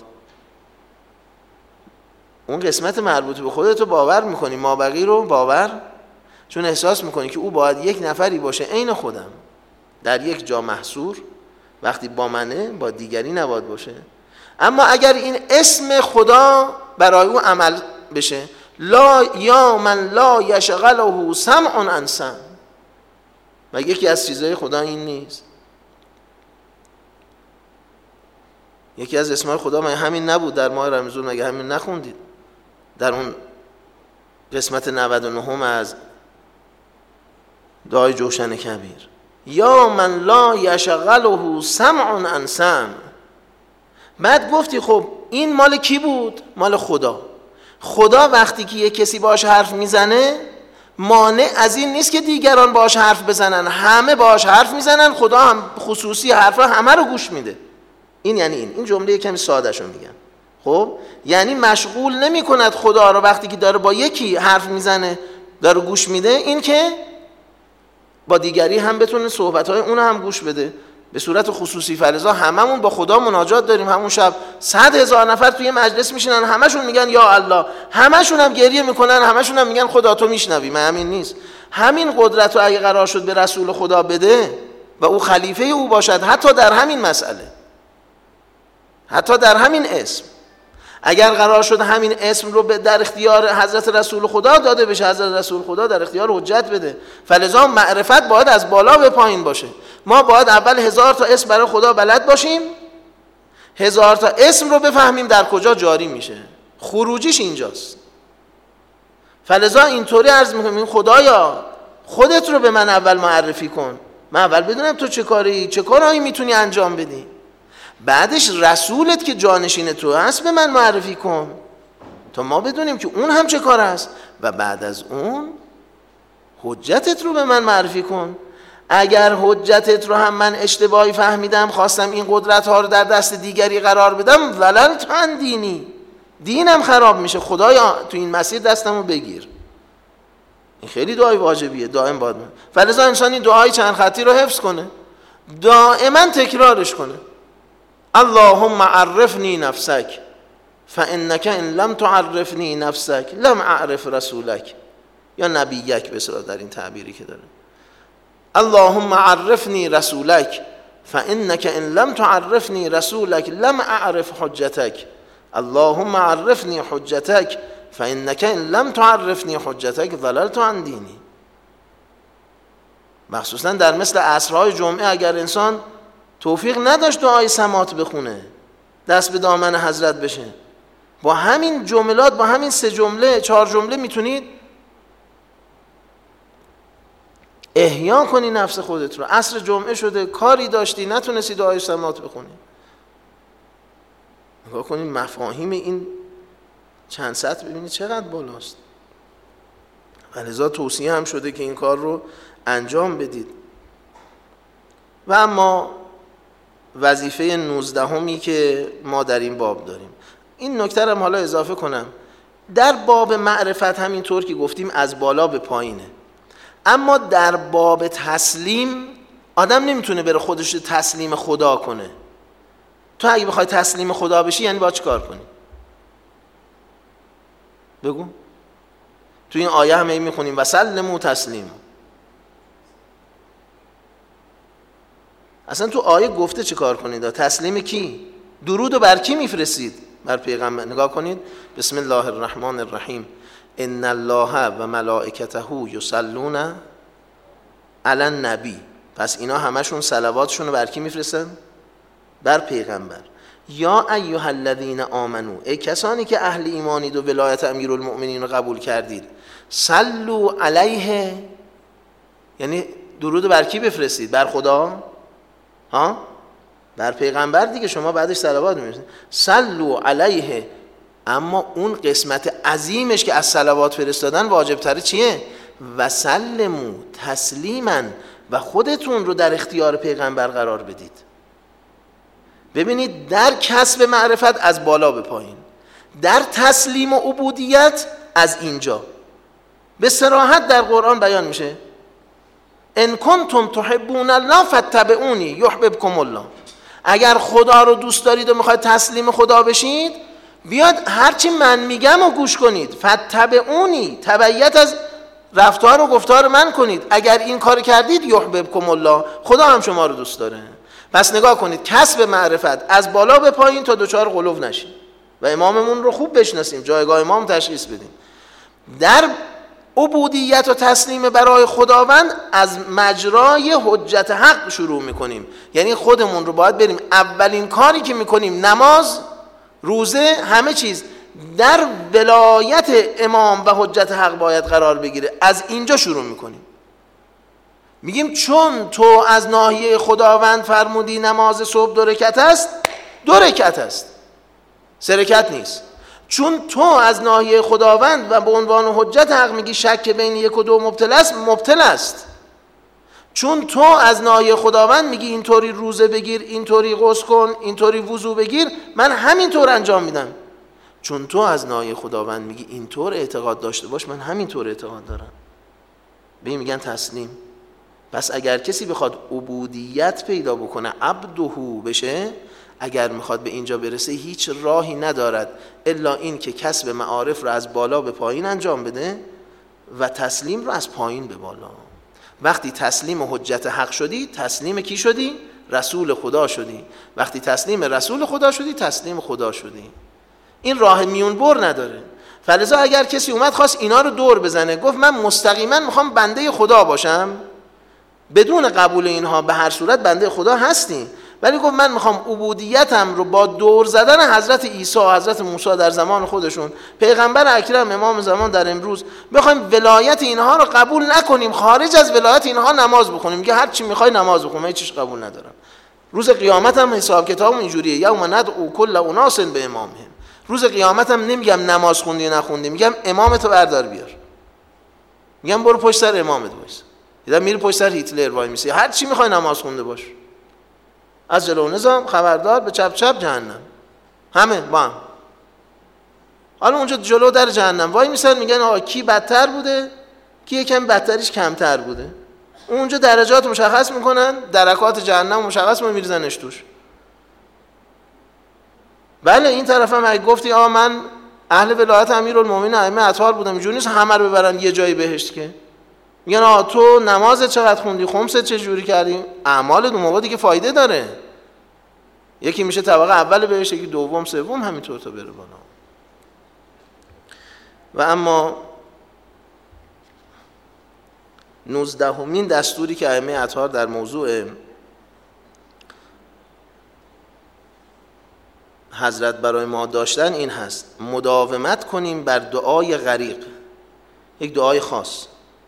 اون قسمت مربوط به خودت رو باور میکنی، مابقی رو باور، چون احساس میکنی که او باید یک نفری باشه عین خودم در یک جا محصور، وقتی با منه با دیگری نباید باشه. اما اگر این اسم خدا برای او عمل بشه، لا یا من لا یشغله سمع عن سمع، و یکی از چیزهای خدا این نیست؟ یکی از اسمای خدا مگه همین نبود در ماه رمضان؟ مگه همین نخوندید در اون قسمت نود و نه از دعای جوشن کبیر؟ یا من لا یشغله سمع عن سمع. بعد گفتی خب این مال کی بود؟ مال خدا. خدا وقتی که یک کسی باش حرف میزنه، مانع از این نیست که دیگران باش حرف بزنن، همه باش حرف میزنن، خدا هم خصوصی حرفا همه رو گوش میده. این یعنی این این جمله کمی ساده شو میگم. خب یعنی مشغول نمی کند خدا رو وقتی که داره با یکی حرف میزنه داره گوش میده، این که با دیگری هم بتونه صحبتهای اون هم گوش بده به صورت خصوصی. فلذا هممون با خدا مناجات داریم. همون شب صد هزار نفر توی مجلس میشینن، همشون میگن یا الله، همشون هم گریه میکنن، همشون هم میگن خدا تو میشنوی. من همین نیست؟ همین قدرت رو اگه قرار شد به رسول خدا بده و او خلیفه او باشد، حتی در همین مسئله، حتی در همین اسم، اگر قرار شد همین اسم رو در اختیار حضرت رسول خدا داده بشه، حضرت رسول خدا در اختیار حجت بده. فلذا معرفت باید از بالا به پایین باشه. ما باید اول هزار تا اسم برای خدا بلد باشیم، هزار تا اسم رو بفهمیم در کجا جاری میشه، خروجیش اینجاست. فلذا اینطوری عرض میکنیم خدایا خودت رو به من اول معرفی کن، من اول بدونم تو چه کاری، چه کارهایی میتونی انجام بدی. بعدش رسولت که جانشین تو هست به من معرفی کن تا ما بدونیم که اون هم چه کار است، و بعد از اون حجتت رو به من معرفی کن. اگر حجتت رو هم من اشتباهی فهمیدم، خواستم این قدرت ها رو در دست دیگری قرار بدم، وللت عن دینی، دینم خراب میشه. خدایا تو این مسیر دستمو بگیر. این خیلی دعای واجبیه، دائم باید من. فلذا انسان این دعای چند خطی رو حفظ کنه، دائما تکرارش کنه. اللهم عرفنی نفسک فانک ان لم تعرفنی نفسک لم اعرف رسولک، یا نبیک به اصطلاح در این تعبیری که داره. اللهم عرفنی رسولک فانک ان لم تعرفنی رسولک لم اعرف حجتک. اللهم عرفنی حجتک فانک ان لم تعرفنی حجتک ضللت عن دینی. مخصوصا در مثل عصرهای جمعه اگر انسان توفیق نداشت دعای سماعت بخونه، دست به دامن حضرت بشه، با همین جملات، با همین سه جمله چهار جمله میتونید احیا کنی نفس خودت رو. عصر جمعه شده، کاری داشتی نتونستی دعای سماعت بخونی، نگاه کنید مفاهیم این چند سطح ببینید چقدر بالاست. لذا توصیه هم شده که این کار رو انجام بدید. و اما وظیفه نوزدهمی که ما در این باب داریم، این نکته رو حالا اضافه کنم، در باب معرفت همینطور که گفتیم از بالا به پایینه، اما در باب تسلیم آدم نمیتونه بره خودش تسلیم خدا کنه. تو اگه بخوای تسلیم خدا بشی یعنی باید چی کار کنی؟ بگو. تو این آیه همه میخونیم و سلموا تسلیما. اصلا تو آیه گفته چی کار کنید؟ تسلیم کی؟ درود رو بر کی میفرستید؟ بر پیغمبر. نگاه کنید، بسم الله الرحمن الرحیم، ان الله و ملائکته یصلون علی النبی. پس اینا همشون صلواتشون رو بر کی میفرستن؟ بر پیغمبر. یا ایها الذین آمنو، ای کسانی که اهل ایمانید و ولایت امیرالمؤمنین رو قبول کردید، صلوا علیه، یعنی درود بر کی بفرستید؟ بر خدا؟ ها؟ بر پیغمبر دیگه، شما بعدش صلوات میفرستید. صلوا علیه. اما اون قسمت عظیمش که از صلوات فرستادن واجب تره چیه؟ و سلموا تسلیما، و خودتون رو در اختیار پیغمبر قرار بدید. ببینید در کسب معرفت از بالا به پایین، در تسلیم و عبودیت از اینجا به صراحت در قرآن بیان میشه. ان کنتم تحبون الله فاتبعونی یحببکم الله. اگر خدا رو دوست دارید و میخواید تسلیم خدا بشید، بیاد هرچی من میگم و گوش کنید. فاتبعونی، تبعیت از رفتار و گفتار من کنید. اگر این کار کردید یحببکم الله، خدا هم شما رو دوست داره. پس نگاه کنید، کسب معرفت از بالا به پایین تا دوچار غلو نشیم و اماممون رو خوب بشناسیم، جایگاه امام تشخیص بدیم. در عبودیت و تسلیم برای خداوند از مجرای حجت حق شروع میکنیم. یعنی خودمون رو باید بریم اولین کاری که میکنیم نماز، روزه، همه چیز در ولایت امام و حجت حق باید قرار بگیره. از اینجا شروع میکنیم. میگیم چون تو از ناحیه خداوند فرمودی نماز صبح دو رکعت است، دو رکعت است، سه رکعت نیست. چون تو از ناحیه خداوند و به عنوان حجت حق میگی شک بین یک و دو مبتل است، مبتل است. چون تو از ناحیه خداوند میگی اینطوری روزه بگیر، اینطوری غسل کن، اینطوری وضو بگیر، من همینطور انجام میدم. چون تو از ناحیه خداوند میگی اینطور اعتقاد داشته باش، من همینطور اعتقاد دارم. به این میگن تسلیم. پس اگر کسی بخواد عبودیت پیدا بکنه، عبدهو بشه، اگر میخواد به اینجا برسه، هیچ راهی ندارد الا این که کسب معارف رو از بالا به پایین انجام بده و تسلیم رو از پایین به بالا. وقتی تسلیم حجت حق شدی، تسلیم کی شدی؟ رسول خدا شدی. وقتی تسلیم رسول خدا شدی، تسلیم خدا شدی. این راه میون بر نداره. فلذا اگر کسی اومد خواست اینا رو دور بزنه، گفت من مستقیما میخوام بنده خدا باشم، بدون قبول اینها به هر صورت بنده خدا هستی، ولی گفت من میخوام عبودیتم رو با دور زدن حضرت عیسی و حضرت موسی در زمان خودشون، پیغمبر اکرم امام زمان در امروز، بخوایم ولایت اینها رو قبول نکنیم، خارج از ولایت اینها نماز بخونیم. میگه هر چی میخوای نماز بخون، من هیچ قبول ندارم. روز قیامت هم حساب کتاب اینجوریه، یوم ندعو کل اناس به امامهم. روز قیامت هم نمیگم نماز خوندی نخوندی، میگم امامتو بردار بیار، میگم برو پشت سر امامت وایس. دیدم میری پشت سر هیتلر وای میسی، هر چی میخوای نماز خونده باش، از جلو نظام خبردار، به چپ چپ جهنم، همه با هم. حالا اونجا جلو در جهنم وای میسن، میگن آقا کی بدتر بوده، کی یکم بدتریش کمتر بوده. اونجا درجات مشخص میکنن، درکات جهنم مشخص میکنن، میریزنش توش. بله این طرف هم اگه گفتی آقا من اهل ولایت امیرالمومنین ائمه اطهار بودم، اینجوری نیست همه رو ببرن یه جایی بهشت که. میگن آقا تو نمازت چقدر خوندی، خمست چه جوری کردی، اعمال دو موقع دیگه فایده داره. یکی میشه طبقه اول بهشت، یکی دوم، سوم، همینطور تا بره بالا. و اما نوزدهمین دستوری که ائمه اطهار در موضوع حضرت برای ما داشتن این هست: مداومت کنیم بر دعای غریق. یک دعای خاص.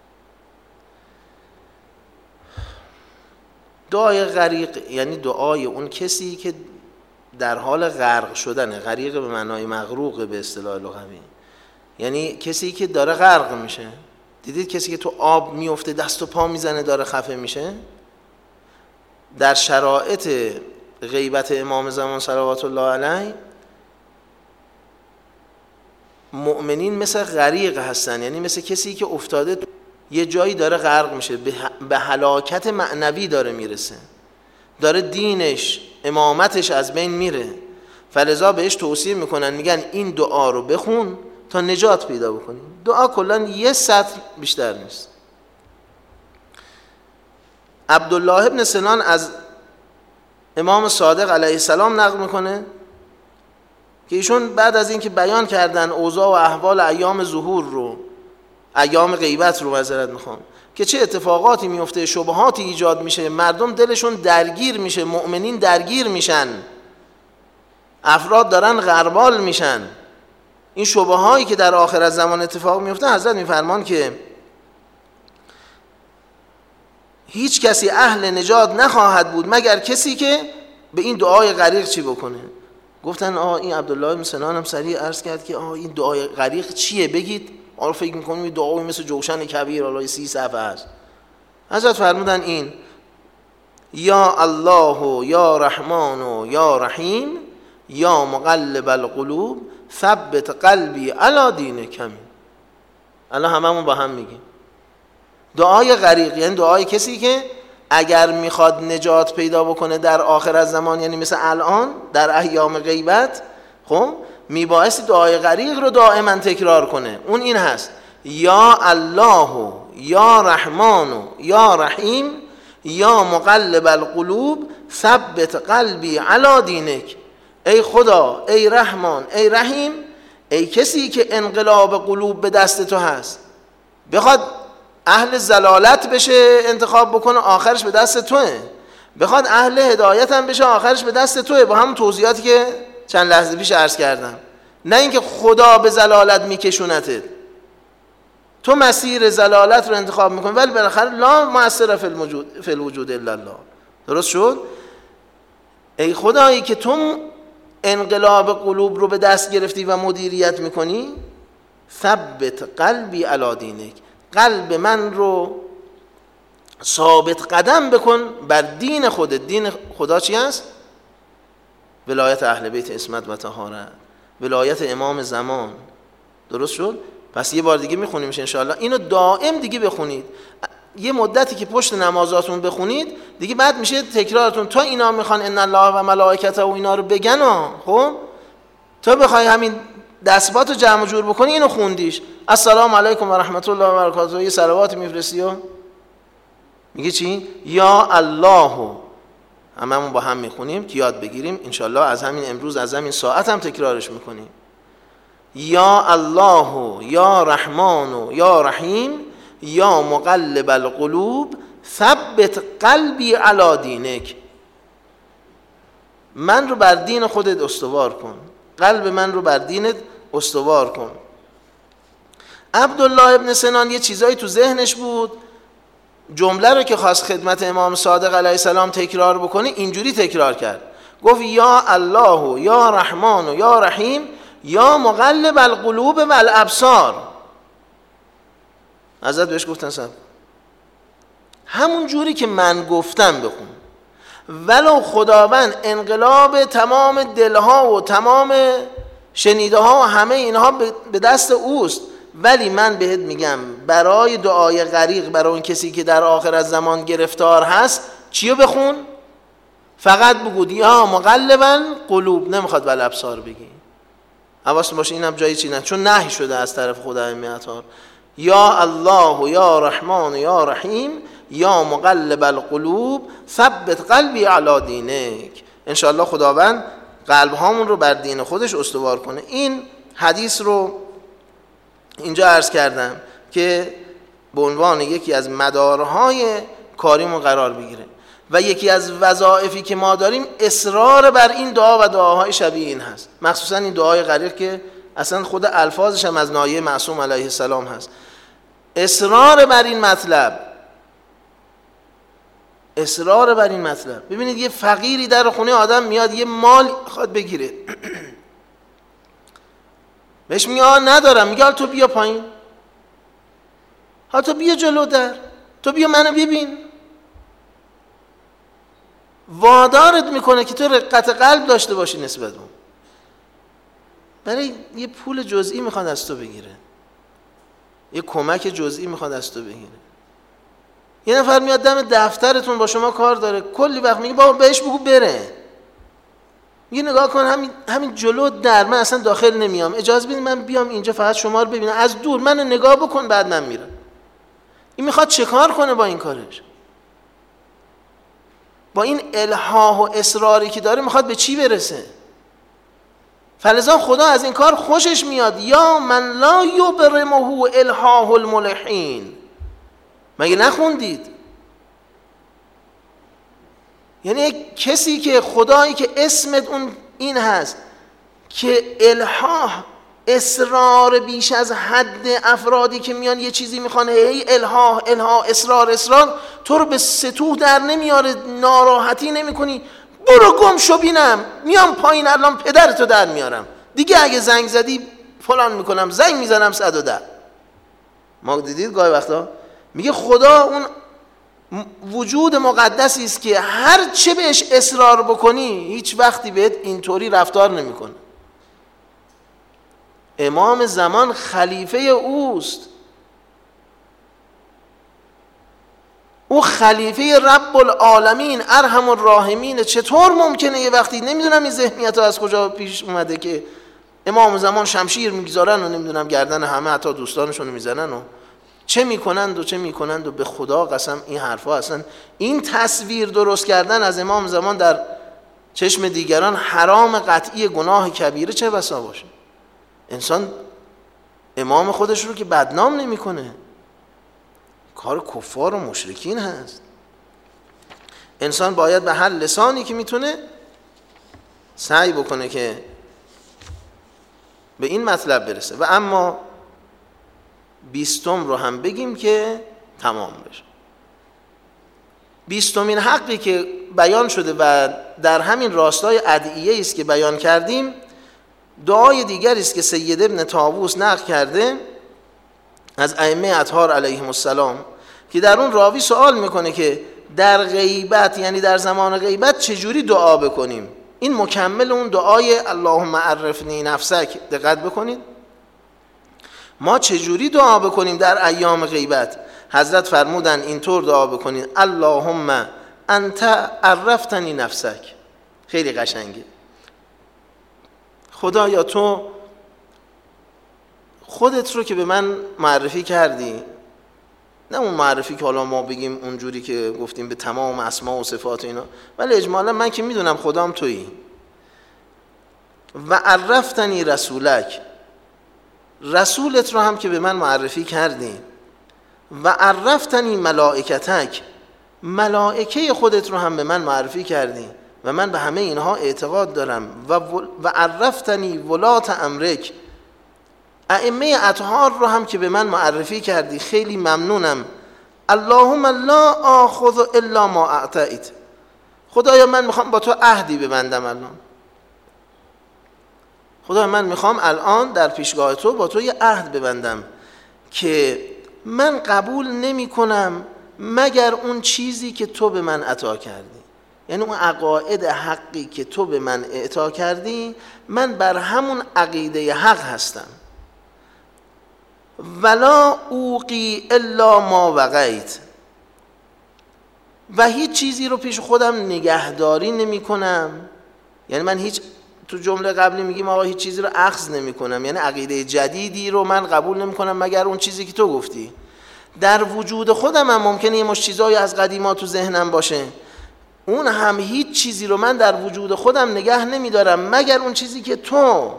دعای غریق یعنی دعای اون کسی که در حال غرق شدنه. غریق به معنای مغروق به اصطلاح لغوی. یعنی کسی که داره غرق میشه. دیدید کسی که تو آب میفته دست و پا میزنه داره خفه میشه؟ در شرایط غیبت امام زمان صلوات الله علیه مؤمنین مثل غریق هستن، یعنی مثل کسی که افتاده یه جایی داره غرق میشه، به هلاکت معنوی داره میرسه، داره دینش امامتش از بین میره. فلذا بهش توصیه میکنن، میگن این دعا رو بخون تا نجات پیدا بکنی. دعا کلا یه سطر بیشتر نیست. عبدالله ابن سنان از امام صادق علیه السلام نقل میکنه که ایشون بعد از اینکه بیان کردن اوضاع و احوال ایام ظهور رو، ایام غیبت رو معذرت میخوام، که چه اتفاقاتی میفته، شبهاتی ایجاد میشه، مردم دلشون درگیر میشه، مؤمنین درگیر میشن، افراد دارن غربال میشن، این شبههایی که در آخر از زمان اتفاق میفته، حضرت میفرمان که هیچ کسی اهل نجات نخواهد بود مگر کسی که به این دعای غریق چی بکنه. گفتن آه این عبدالله بن سنان هم سریع عرض کرد که آه این دعای غریق چیه بگید. آره فکر میکنیم این دعایی مثل جوشن کبیر الهی سی صفحه است. حضرت فرمودن این یا الله یا رحمان یا رحیم یا مقلب القلوب ثبت قلبی علی دینک. الان هممون با هم میگیم دعای غریق یعنی دعای کسی که اگر میخواد نجات پیدا بکنه در آخر از زمان، یعنی مثل الان در ایام غیبت، خب میبایستی دعای غریق رو دائما تکرار کنه. اون این هست یا الله یا رحمان یا رحیم یا مقلب القلوب ثبت قلبی علی دینک. ای خدا، ای رحمان، ای رحیم، ای کسی که انقلاب قلوب به دست تو هست، بخواد اهل زلالت بشه انتخاب بکنه آخرش به دست توه، بخواد اهل هدایت هم بشه آخرش به دست توه، با هم توضیحاتی که چند لحظه پیش عرض کردم. نه اینکه خدا به زلالت میکشونتت، تو مسیر زلالت رو انتخاب میکنی ولی بالاخره لا مؤثر فی الوجود فی الوجود الا الله. درست شد؟ ای خدایی که تو انقلاب قلوب رو به دست گرفتی و مدیریت میکنی، ثبت قلبی علی دینک، قلب من رو ثابت قدم بکن بر دین خودت. دین خدا چی است؟ ولایت اهل بیت عصمت و طهارت، ولایت امام زمان. درست شد؟ پس یه بار دیگه میخونیمش انشاءالله. اینو دائم دیگه بخونید، یه مدتی که پشت نمازاتون بخونید دیگه بعد میشه تکرارتون تا اینا میخوان ان الله و ملائکته و اینا رو بگن ها. خب تو بخوای همین دستبات رو جمع جور بکنی اینو خوندیش، السلام علیکم و رحمت الله و برکاته، یه صلوات میفرستی و میگه چی؟ یا الله. هممون با هم میخونیم که یاد بگیریم انشالله. از همین امروز، از همین ساعت هم تکرارش میکنیم. یا الله یا رحمان یا رحیم یا مقلب القلوب ثبت قلبی علی دینک. من رو بر دین خودت استوار کن، قلب من رو بر دینت استوار کن. عبدالله ابن سنان یه چیزایی تو ذهنش بود، جمله رو که خواست خدمت امام صادق علیه السلام تکرار بکنه اینجوری تکرار کرد، گفت یا الله یا رحمان یا رحیم یا مقلب القلوب و الابصار. حضرت بهش گفتن صاحب همون جوری که من گفتم بخون، ولو خداوند انقلاب تمام دلها و تمام شنیده ها و همه اینها به دست اوست، ولی من بهت میگم برای دعای غریق، برای اون کسی که در آخر از زمان گرفتار هست، چیو بخون؟ فقط بگو یا مقلبا قلوب، نمیخواد بل ابصار بگی. حواست باشه اینم جایی چی نه، چون نهی شده از طرف خدای میعطار. یا الله یا رحمان یا رحیم یا مقلب القلوب ثبت قلبی علی دینک. انشاءالله خداوند قلب هامون رو بر دین خودش استوار کنه. این حدیث رو اینجا عرض کردم که به عنوان یکی از مدارهای کاریمون قرار بگیره و یکی از وظایفی که ما داریم اصرار بر این دعا و دعاهای شبیه این هست، مخصوصا این دعای غریق که اصلا خود الفاظش هم از نایه معصوم علیه السلام هست. اصرار بر این مطلب، اصرار بر این مطلب. ببینید یه فقیری در خونه آدم میاد یه مال خواد بگیره، بهش میگه آه ندارم، میگه حالا تو بیا پایین، حالا تو بیا جلو در، تو بیا منو ببین. وادارت میکنه که تو رقت قلب داشته باشی نسبت اون. برای یه پول جزئی میخواد از تو بگیره، یه کمک جزئی میخواد از تو بگیره. یه نفر میاد دم دفترتون با شما کار داره، کلی وقت میگه بابا بهش بگو بره، میگه نگاه کن همین همین جلو در، من اصلا داخل نمیام، اجازه بدید من بیام اینجا فقط شما رو ببینم، از دور منو نگاه بکن بعد من میرم. این میخواد چه کار کنه با این کارش؟ با این الحاح و اصراری که داره میخواد به چی برسه؟ فلذا خدا از این کار خوشش میاد. یا من لا یبرمه الحاح الملحین، مگه نخوندید؟ یعنی کسی که خدایی که اسمت اون این هست که الحاح، اصرار بیش از حد، افرادی که میان یه چیزی میخوان هی الحاح الحاح اصرار اصرار، تو رو به سطوح در نمیاره، ناراحتی نمیکنی، برو گم شو بینم، میام پایین الان پدرتو در میارم دیگه، اگه زنگ زدی فلان میکنم، زنگ میزنم صد و ده. ما دیدید گاهی وقتا میگه خدا اون وجود مقدسی است که هر چه بهش اصرار بکنی هیچ وقتی بهت اینطوری رفتار نمیکنه. امام زمان خلیفه اوست، او خلیفه رب العالمین ارحم الراحمین. چطور ممکنه یه وقتی، نمیدونم این ذهنیت ها از کجا پیش اومده که امام زمان شمشیر میگذارن و نمیدونم گردن همه حتی دوستانشون میزنن و چه میکنند و چه میکنند و به خدا قسم این حرفا اصلا، این تصویر درست کردن از امام زمان در چشم دیگران حرام قطعی، گناه کبیره چه بسا باشه. انسان امام خودش رو که بدنام نمیکنه، کار کفار و مشرکین هست. انسان باید به هر لسانی که میتونه سعی بکنه که به این مطلب برسه. و اما بیستم رو هم بگیم که تمام بشه. بیستمین حقی که بیان شده و در همین راستای ادعیه است که بیان کردیم، دعای دیگری است که سید ابن طاووس نقل کرده از ائمه اطهار علیهم السلام، که در اون راوی سوال میکنه که در غیبت، یعنی در زمان غیبت چجوری دعا بکنیم. این مکمل اون دعای اللهم عرفنی نفسک. دقت بکنید ما چجوری دعا بکنیم در ایام غیبت. حضرت فرمودن اینطور دعا بکنید اللهم انت عرفتنی نفسک. خیلی قشنگه. خدایا تو خودت رو که به من معرفی کردی، نه اون معرفی که حالا ما بگیم اونجوری که گفتیم به تمام اسما و صفات اینا، ولی اجمالا من که میدونم خدام تویی. و عرفتنی رسولک، رسولت رو هم که به من معرفی کردی. و عرفتنی ملائکتک، ملائکه خودت رو هم به من معرفی کردی و من به همه اینها اعتقاد دارم. و و عرفتنی ولات امرک، ائمه اطهار رو هم که به من معرفی کردی، خیلی ممنونم. اللهم لا آخذ الا ما اعطیت، خدایا من میخوام با تو عهدی ببندم الان. خدایا من میخوام الان در پیشگاه تو با تو یه عهد ببندم که من قبول نمی کنم مگر اون چیزی که تو به من عطا کردی، یعنی اون عقاید حقی که تو به من اعطا کردی، من بر همون عقیده حق هستم. ولا اوقی الا ما وقیت، و هیچ چیزی رو پیش خودم نگهداری نمی کنم. یعنی من هیچ، تو جمله قبلی میگیم آقا هیچ چیزی رو اخذ نمی کنم، یعنی عقیده جدیدی رو من قبول نمی کنم مگر اون چیزی که تو گفتی. در وجود خودم هم ممکنه یه مش چیزایی از قدیما تو ذهنم باشه، اون هم هیچ چیزی رو من در وجود خودم نگه نمی دارم مگر اون چیزی که تو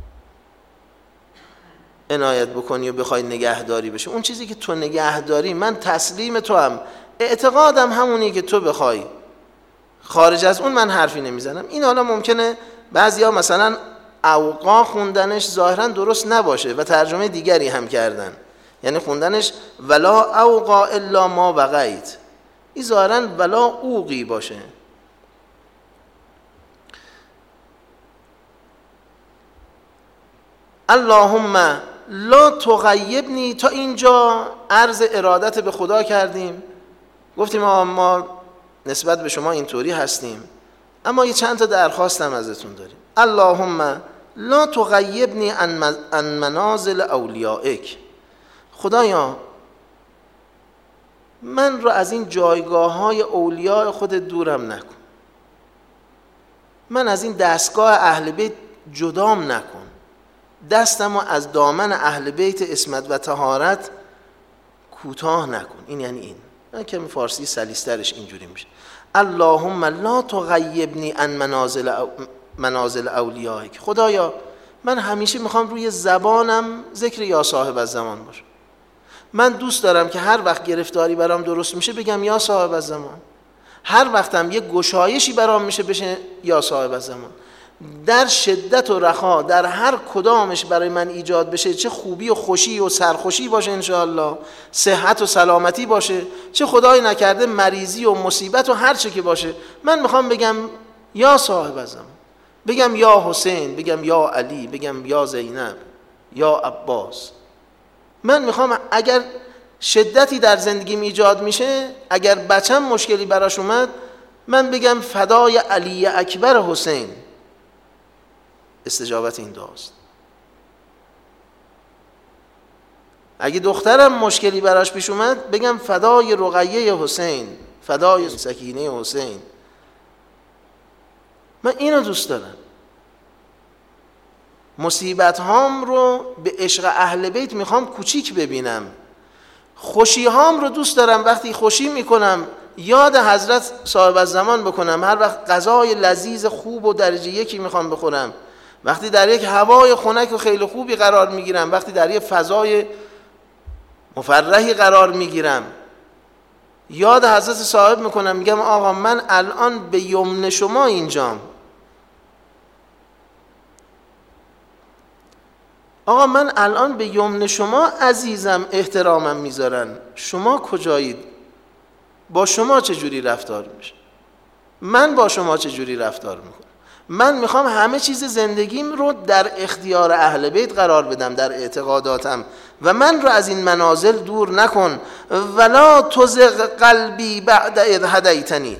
عنایت بکنی و بخوای نگهداری بشه. اون چیزی که تو نگهداری من تسلیم تو هم، اعتقادم همونی که تو بخوای، خارج از اون من حرفی نمیزنم. این حالا ممکنه بعضیا مثلا اوقا خوندنش ظاهرا درست نباشه و ترجمه دیگری هم کردن، یعنی خوندنش ولا اوقا الا ما وقیت، این ظاهرا ولا اوقی باشه. اللهم لا تغیبنی. تا اینجا عرض ارادت به خدا کردیم، گفتیم ما, ما نسبت به شما اینطوری هستیم، اما یه چند تا درخواستم ازتون داریم. اللهم لا تغیبنی عن منازل اولیائک. خدایا من رو از این جایگاه های اولیاء خود دورم نکن، من از این دستگاه اهل بیت جدام نکن، دستمو از دامن اهل بیت عصمت و طهارت کوتاه نکن. این یعنی این من کمی فارسی سلیسترش اینجوری میشه. اللهم لا تغیبنی عن منازل او منازل اولیائک. خدایا من همیشه میخوام روی زبانم ذکر یا صاحب الزمان باشه. من دوست دارم که هر وقت گرفتاری برام درست میشه بگم یا صاحب الزمان، هر وقتم یه گشایشی برام میشه بشه یا صاحب الزمان. در شدت و رخا در هر کدامش برای من ایجاد بشه، چه خوبی و خوشی و سرخوشی باشه انشاءالله، صحت و سلامتی باشه، چه خدای نکرده مریضی و مصیبت و هر چه که باشه، من میخوام بگم یا صاحب الزمان، بگم یا حسین، بگم یا علی، بگم یا زینب، یا عباس. من میخوام اگر شدتی در زندگیم ایجاد میشه، اگر بچم مشکلی براش اومد، من بگم فدای علی اکبر حسین. استجابت این دعاست. اگه دخترم مشکلی براش پیش اومد بگم فدای رقیه حسین، فدای سکینه حسین. من اینو دوست دارم. مصیبت هام رو به عشق اهل بیت میخوام کوچیک ببینم، خوشی هام رو دوست دارم وقتی خوشی میکنم یاد حضرت صاحب الزمان بکنم. هر وقت غذای لذیذ خوب و درجه یکی میخوام بخورم، وقتی در یک هوای خنک و خیلی خوبی قرار میگیرم، وقتی در یک فضای مفرحی قرار میگیرم، یاد حضرت صاحب میکنم، میگم آقا من الان به یمن شما اینجام، آقا من الان به یمن شما عزیزم احترامم میذارن، شما کجایید؟ با شما چجوری رفتار میشه؟ من با شما چجوری رفتار میکنم؟ من میخوام همه چیز زندگیم رو در اختیار اهل بیت قرار بدم، در اعتقاداتم، و من رو از این منازل دور نکن. ولا تزغ قلبی بعد اذ هدیتنی.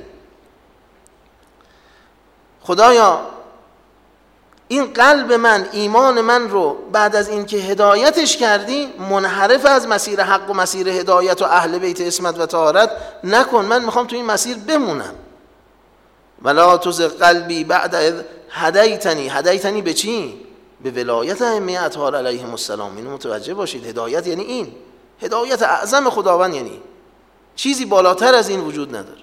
خدایا این قلب من، ایمان من رو بعد از اینکه هدایتش کردی منحرف از مسیر حق و مسیر هدایت و اهل بیت عصمت و طهارت نکن. من میخوام تو این مسیر بمونم. ولا تزغ قلبی بعد اذ هدیتنی. هدیتنی به چی؟ به ولایت ائمه اطهار علیهم السلام. اینو متوجه باشید. هدایت یعنی این، هدایت اعظم خداوند یعنی چیزی بالاتر از این وجود نداره.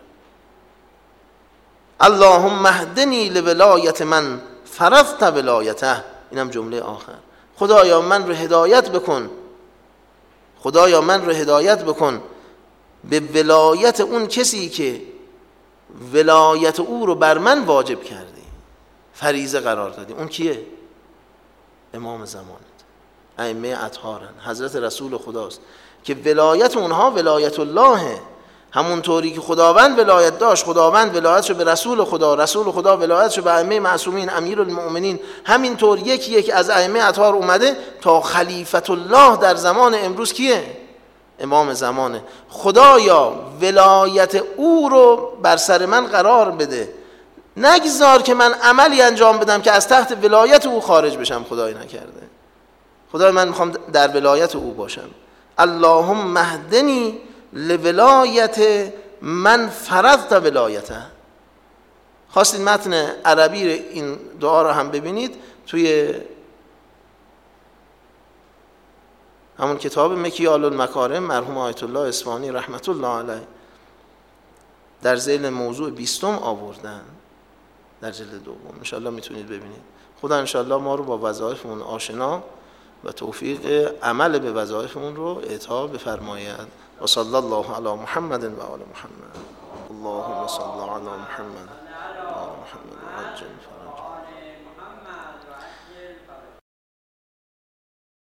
اللهم اهدنی لولایت من فرضت ولایته. اینم جمله آخر. خدایا من رو هدایت بکن، خدایا من رو هدایت بکن به ولایت اون کسی که ولایت او رو بر من واجب کردی، فریضه قرار دادی. اون کیه؟ امام زمانت، ائمه اطهارن، حضرت رسول خداست که ولایت اونها ولایت اللهه. همون طوری که خداوند ولایت داشت، خداوند ولایتشو به رسول خدا، رسول خدا ولایتشو به ائمه معصومین، امیرالمؤمنین، همین طور یکی یکی از ائمه اطهار اومده تا خلیفت الله در زمان امروز کیه؟ امام زمانه. خدایا ولایت او رو بر سر من قرار بده، نگذار که من عملی انجام بدم که از تحت ولایت او خارج بشم. خدای نکرده. خدای من میخوام در ولایت او باشم. اللهم اهدنی لولایت من فرضت ولایته. خواستید متن عربی این دعا رو هم ببینید توی همون کتاب مکیال المکارم مرحوم آیت الله اصفهانی رحمت الله علیه در ذیل موضوع بیستم آوردن در جلد دوم. انشاءالله میتونید ببینید. خدا انشاءالله ما رو با وظایفمون آشنا و توفیق عمل به وظایفمون رو اعطا بفرماید. و صلی الله علی محمد و آل محمد. اللهم صل علی محمد و آل محمد.